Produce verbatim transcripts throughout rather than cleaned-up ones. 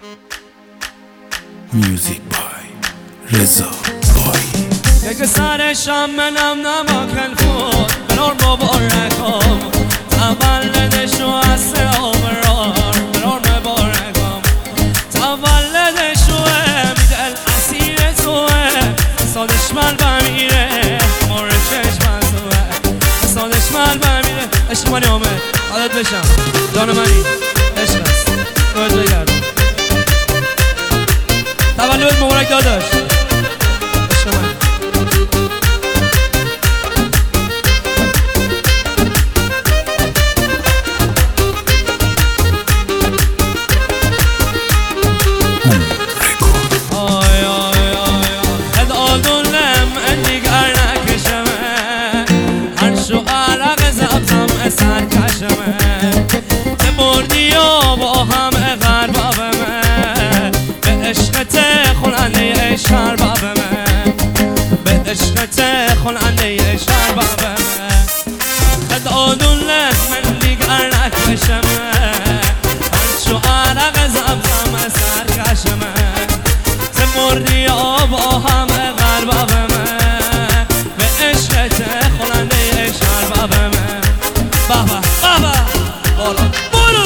Music by رضا بایی. یک سرشم منم نماکن فود برار مبارکم تولدشو از عمرار برار مبارکم تولدشوه میدل اسیر توه سادش من بمیره مورد چشمن توه سادش من بمیره عشق منی آمد عادت بشم جان منی عشق است باید بگردم تولد مبارک داداش عشق من سرکشمه ته بردی و با هم غربابمه به عشقت خلنده شربابمه به عشقت خلنده شربابمه خد آدوله من دیگر نکشمه هرچو عرق زبزم سرکشمه ته بردی و با هم غربابمه به عشقت خلنده شربابمه بابا بابا بالا برو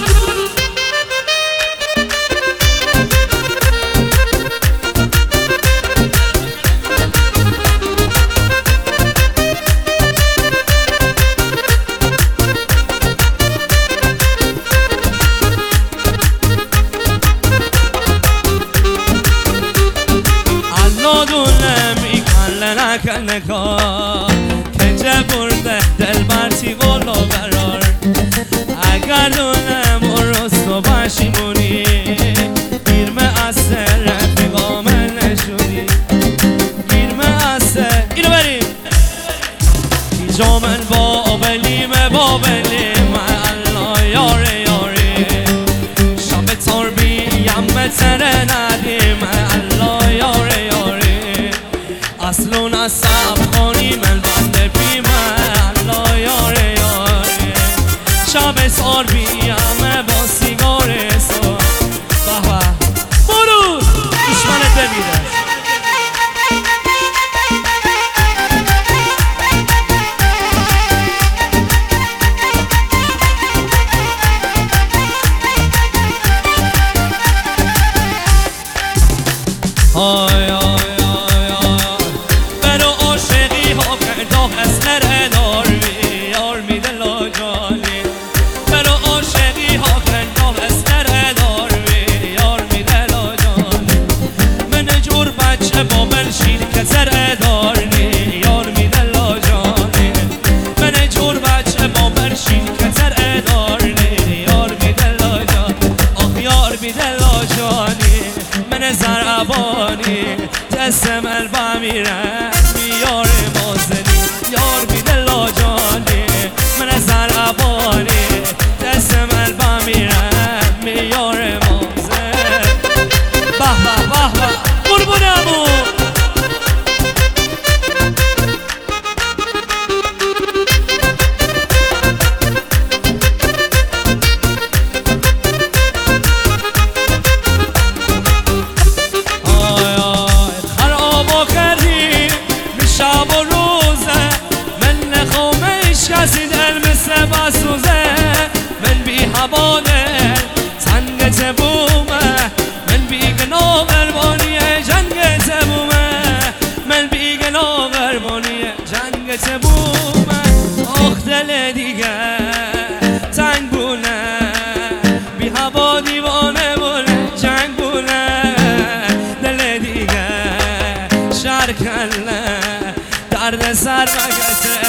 الله دونه میکنه نکنه کار که چه برده دل برتی قلو قرار اگر دونم اون روز تو باشیمونی گیرمه از سر رفیقام نشونی گیرمه از سر اینو بریم اینجا من بابلیم بابلیم الله یاره یاره شب تربیم تره ندیم الله یاره یاره اصلون از سب خانی من بنده بیمه الله یاره یاره شب سار بیامه با سیگار سار بابا برو دشمنت بمیره آی آی آی آی برو عاشقی ها که داغ اسلر اداروی یار میده لاجانی برو عاشقی ها که داغ اسلر اداروی یار میده لاجانی من جور بچه با بلشین که سر ادارنی یار میده لاجانی من جور بچه با بلشین که سر ادارنی یار میده لاجانی آخ یار میده لاجانی من زرعبانی دستم البا میره میار مازنی یار بیده لاجانی من زرعبانی دستم البا میره میار مازنی به به به به قربونمو کسی دل مثل بسوزه من بی هوانه تنگ تبومه من بی گناه قربانیه جنگ تبومه من بی گناه قربانیه جنگ تبومه آخ دل دیگه تنگ بونه بی هوا دیوانه بونه جنگ بونه دل دیگه شرکله درد سر مگسه